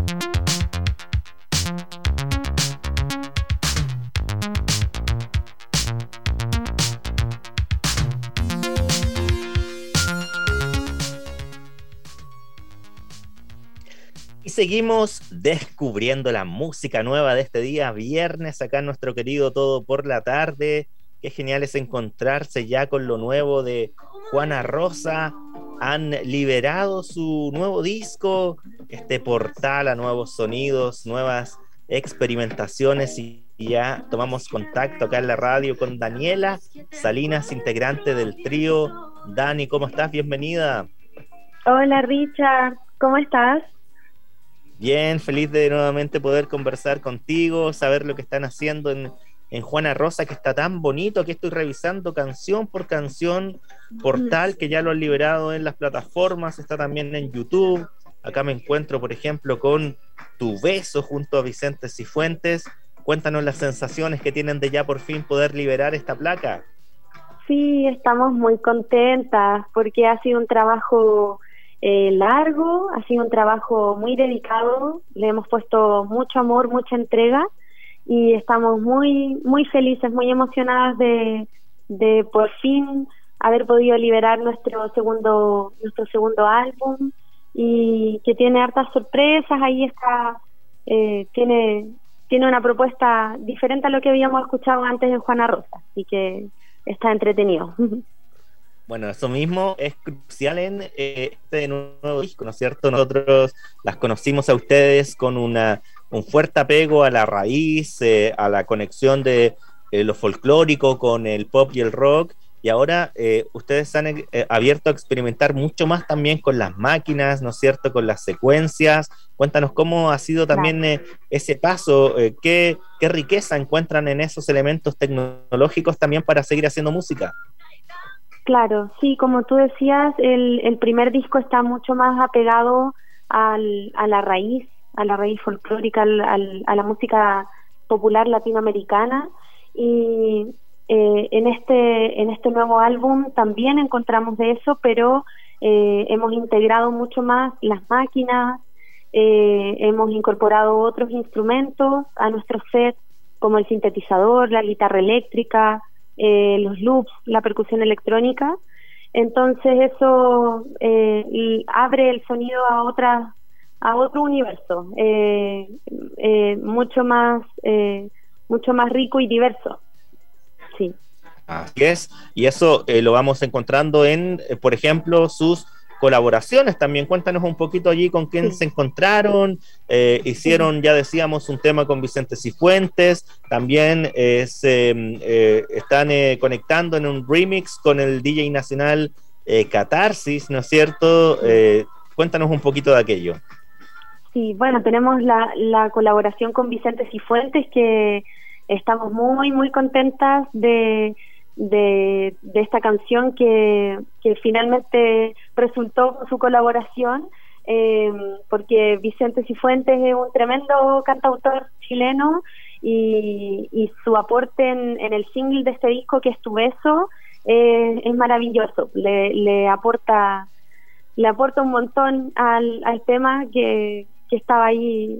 Y seguimos descubriendo la música nueva de este día viernes acá en nuestro querido Todo por la Tarde. Qué genial es encontrarse ya con lo nuevo de Juana Rosa. Han liberado su nuevo disco, este portal a nuevos sonidos, nuevas experimentaciones, y ya tomamos contacto acá en la radio con Daniela Salinas, integrante del trío. Dani, ¿cómo estás? Bienvenida. Hola Richard, ¿cómo estás? Bien, feliz de nuevamente poder conversar contigo, saber lo que están haciendo en Juana Rosa, que está tan bonito. Aquí estoy revisando canción por canción, portal que ya lo han liberado en las plataformas, está también en YouTube. Acá me encuentro, por ejemplo, con Tu Beso junto a Vicente Cifuentes. Cuéntanos las sensaciones que tienen de ya por fin poder liberar esta placa. Sí, estamos muy contentas porque ha sido un trabajo largo, ha sido un trabajo muy dedicado, le hemos puesto mucho amor, mucha entrega y estamos muy felices, muy emocionadas de por fin haber podido liberar nuestro segundo álbum, y que tiene hartas sorpresas. Ahí está, tiene una propuesta diferente a lo que habíamos escuchado antes en Juana Rosa, y que está entretenido. Bueno, eso mismo es crucial en este nuevo disco, ¿no es cierto? Nosotros las conocimos a ustedes con un fuerte apego a la raíz, a la conexión de lo folclórico con el pop y el rock, y ahora ustedes han abierto a experimentar mucho más también con las máquinas, ¿no es cierto?, con las secuencias. Cuéntanos cómo ha sido también ese paso, qué riqueza encuentran en esos elementos tecnológicos también para seguir haciendo música. Claro, sí, como tú decías, el primer disco está mucho más apegado a la raíz folclórica, a la música popular latinoamericana, y en este nuevo álbum también encontramos de eso, pero hemos integrado mucho más las máquinas, hemos incorporado otros instrumentos a nuestro set, como el sintetizador, la guitarra eléctrica, los loops, la percusión electrónica. Entonces eso abre el sonido a otro universo, mucho más rico y diverso. Sí. Así es, y eso lo vamos encontrando en, por ejemplo, sus colaboraciones también. Cuéntanos un poquito allí con quién se encontraron. Hicieron, ya decíamos, un tema con Vicente Cifuentes, también están conectando en un remix con el DJ nacional Catarsis, ¿no es cierto? Cuéntanos un poquito de aquello. Sí, bueno, tenemos la colaboración con Vicente Cifuentes, que estamos muy contentas de esta canción que finalmente resultó con su colaboración, porque Vicente Cifuentes es un tremendo cantautor chileno, y su aporte en el single de este disco, que es Tu Beso, es maravilloso. Le aporta un montón al tema que estaba ahí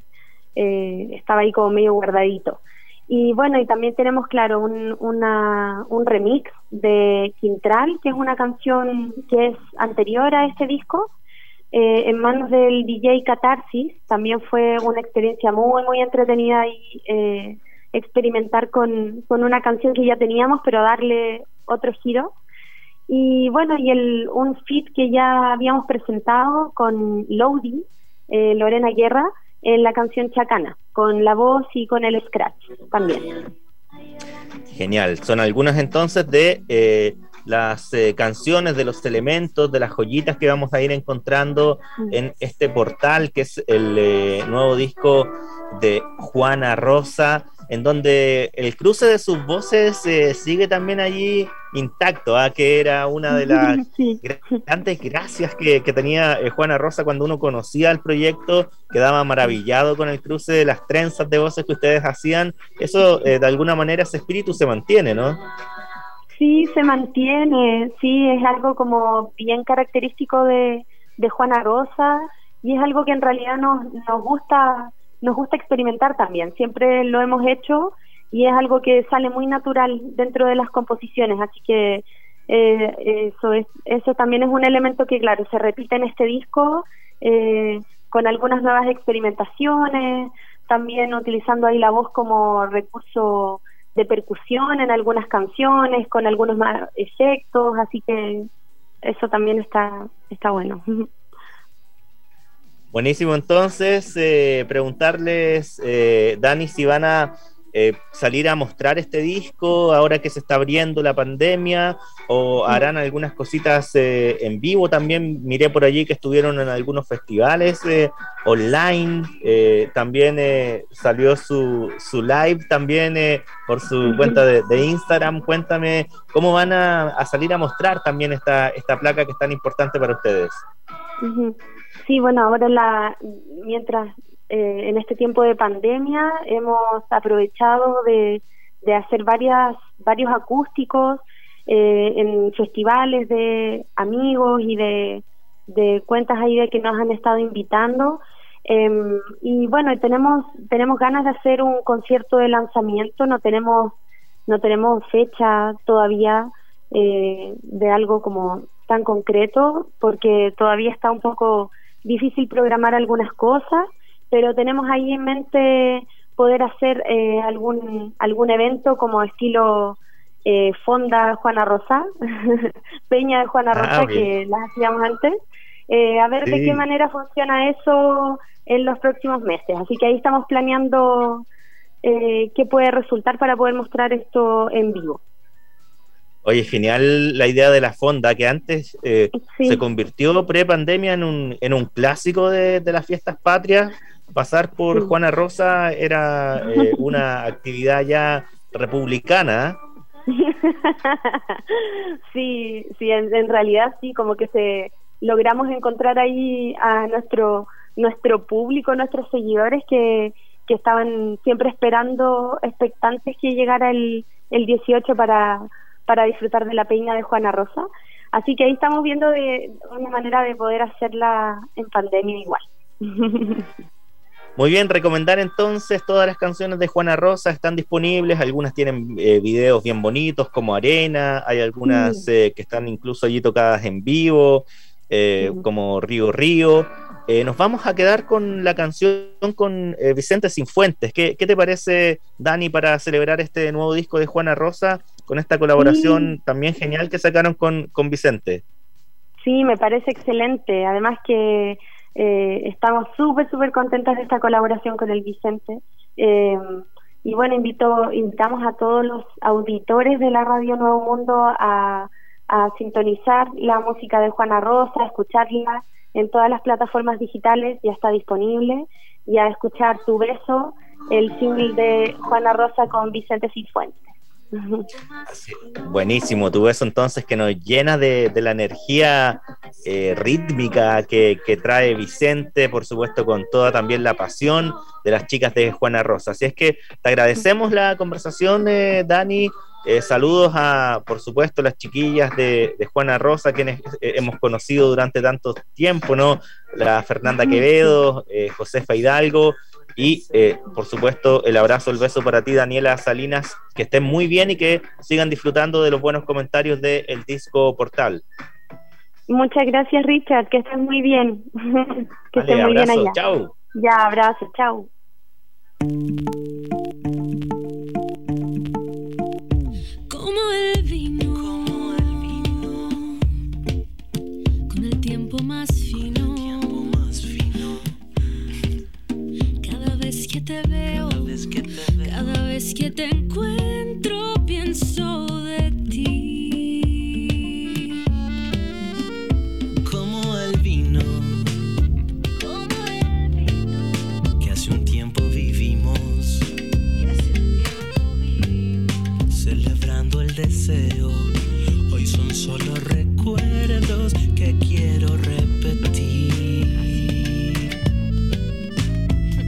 como medio guardadito. Y bueno, y también tenemos, claro, un remix de Quintral, que es una canción que es anterior a este disco, en manos del DJ Catarsis. También fue una experiencia muy entretenida, y experimentar con una canción que ya teníamos, pero darle otro giro. Y bueno, y un feat que ya habíamos presentado con Lodi, Lorena Guerra, en la canción Chacana, con la voz y con el scratch también. Genial, son algunas entonces de las canciones, de los elementos, de las joyitas que vamos a ir encontrando en este portal, que es el nuevo disco de Juana Rosa, en donde el cruce de sus voces sigue también allí intacto, que era una de las grandes gracias que tenía Juana Rosa cuando uno conocía el proyecto. Quedaba maravillado con el cruce de las trenzas de voces que ustedes hacían. Eso, de alguna manera, ese espíritu se mantiene, ¿no? Sí, se mantiene, sí, es algo como bien característico de Juana Rosa, y es algo que en realidad nos gusta experimentar también. Siempre lo hemos hecho y es algo que sale muy natural dentro de las composiciones, así que eso también es un elemento que, claro, se repite en este disco, con algunas nuevas experimentaciones, también utilizando ahí la voz como recurso de percusión en algunas canciones, con algunos más efectos, así que eso también está bueno. Buenísimo, entonces, preguntarles, Dani, si van a salir a mostrar este disco ahora que se está abriendo la pandemia, o harán algunas cositas en vivo. También miré por allí que estuvieron en algunos festivales online, también salió su live también por su cuenta de Instagram. Cuéntame cómo van a salir a mostrar también esta placa que es tan importante para ustedes. Sí, bueno, ahora mientras en este tiempo de pandemia hemos aprovechado de hacer varios acústicos en festivales de amigos y de cuentas ahí de que nos han estado invitando, y bueno, tenemos ganas de hacer un concierto de lanzamiento. No tenemos fecha todavía de algo como tan concreto, porque todavía está un poco difícil programar algunas cosas, pero tenemos ahí en mente poder hacer algún evento como estilo Fonda Juana Rosa, Peña de Juana Rosa, que las hacíamos antes, a ver de qué manera funciona eso en los próximos meses. Así que ahí estamos planeando qué puede resultar para poder mostrar esto en vivo. Oye, genial la idea de la fonda, que antes se convirtió pre-pandemia en un clásico de las fiestas patrias. Pasar por Juana Rosa era una actividad ya republicana. Sí, en realidad sí, como que logramos encontrar ahí a nuestro público, nuestros seguidores que estaban siempre expectantes que llegara el 18 para disfrutar de la peña de Juana Rosa. Así que ahí estamos viendo de una manera de poder hacerla en pandemia igual. Muy bien, recomendar entonces todas las canciones de Juana Rosa están disponibles. Algunas tienen videos bien bonitos como Arena, hay algunas que están incluso allí tocadas en vivo, como Río Río. Nos vamos a quedar con la canción con Vicente Sinfuentes. ¿Qué te parece, Dani, para celebrar este nuevo disco de Juana Rosa, con esta colaboración también genial que sacaron con Vicente? Sí, me parece excelente. Además que estamos súper contentas de esta colaboración con el Vicente. Y bueno, invitamos a todos los auditores de la Radio Nuevo Mundo a sintonizar la música de Juana Rosa, a escucharla en todas las plataformas digitales, ya está disponible, y a escuchar Tu Beso, el single de Juana Rosa con Vicente Cifuentes. Sí, buenísimo, Tu Beso entonces, que nos llena de la energía rítmica que trae Vicente, por supuesto con toda también la pasión de las chicas de Juana Rosa. Así es que te agradecemos la conversación, Dani. Saludos a, por supuesto, las chiquillas de Juana Rosa, quienes hemos conocido durante tanto tiempo, ¿no? La Fernanda Quevedo, Josefa Hidalgo, y por supuesto el abrazo, el beso para ti, Daniela Salinas, que estén muy bien y que sigan disfrutando de los buenos comentarios del disco Portal. Muchas gracias, Richard, que estés muy bien. Que estés muy bien allá. Chao. Ya, abrazo, chao. Como el vino, con el tiempo más fino. Cada vez que te veo, cada vez que te encuentro, pienso de ti. Como el vino, que hace un tiempo vivimos, celebrando el deseo. Hoy son solo recuerdos que quiero repetir.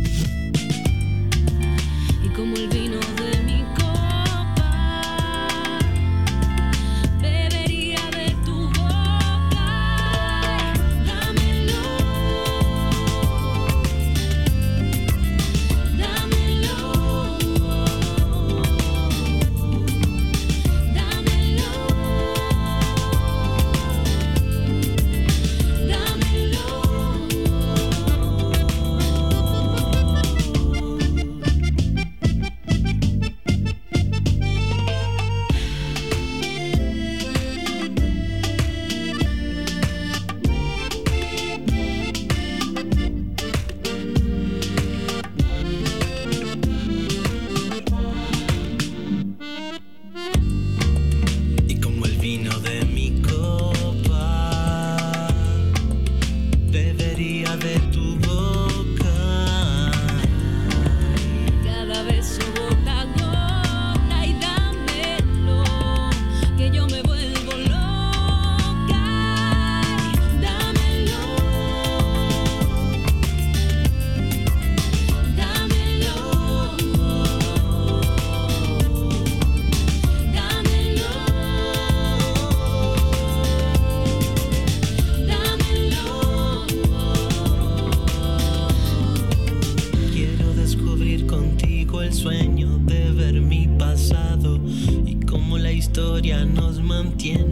Y como el vino de mi copa, historia nos mantiene